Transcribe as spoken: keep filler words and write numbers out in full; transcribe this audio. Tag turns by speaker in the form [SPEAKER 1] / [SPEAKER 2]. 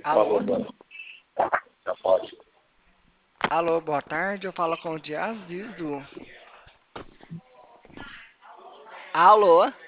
[SPEAKER 1] Alô?
[SPEAKER 2] Falou, mano. Já pode.
[SPEAKER 1] Alô, boa tarde. Eu falo com o Dias, diz do. Alô?